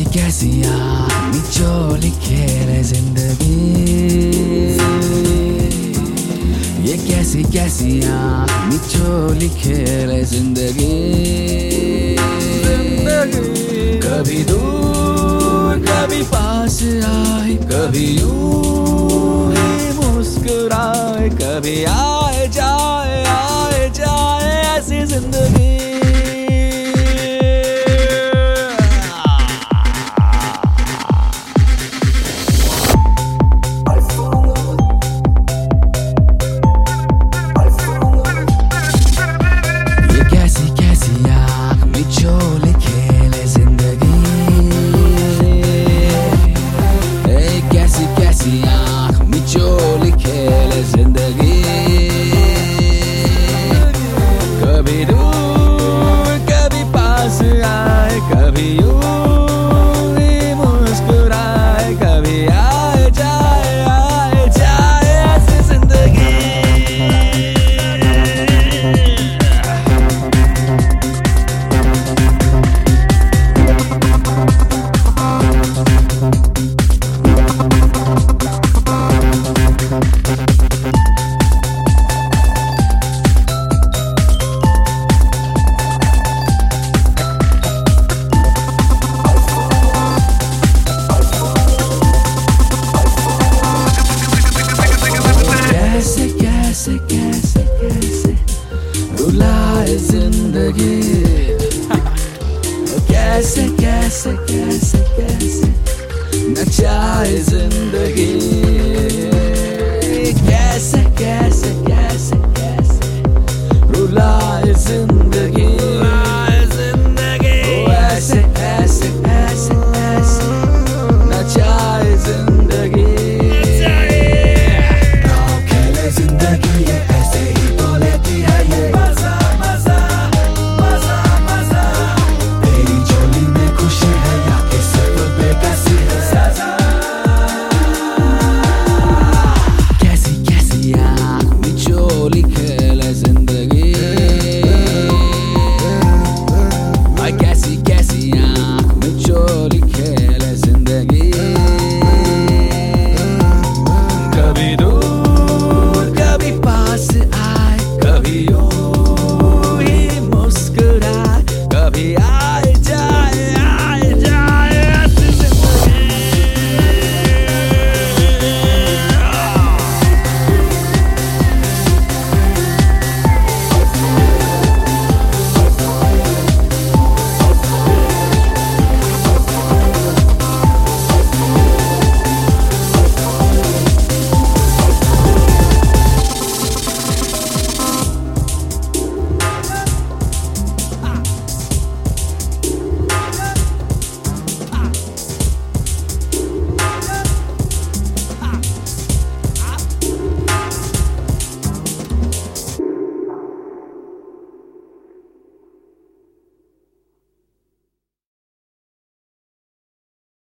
कैसी आँख मिचोली खेले जिंदगी, ये कैसी कैसी आँख मिचोली खेले जिंदगी। कभी दूर कभी पास आए, कभी यूं ही मुस्कुराए, कभी आए जाए ऐसी जिंदगी। कभी दूर कभी पास आए, कभी यूं ही मुस्कुराए, कभी आए जाए ऐसी जिंदगी। कैसे कैसे कैसे रुलाए जिंदगी, कैसे कैसे कैसे कैसे नचाए जिंदगी, कैसे कैसे कैसे कैसे रुलाए जिंदगी, ऐसे ऐसे ऐसे ऐसे नचाए जिंदगी। कैसी कैसी आँख में चोली खेले जिंदगी।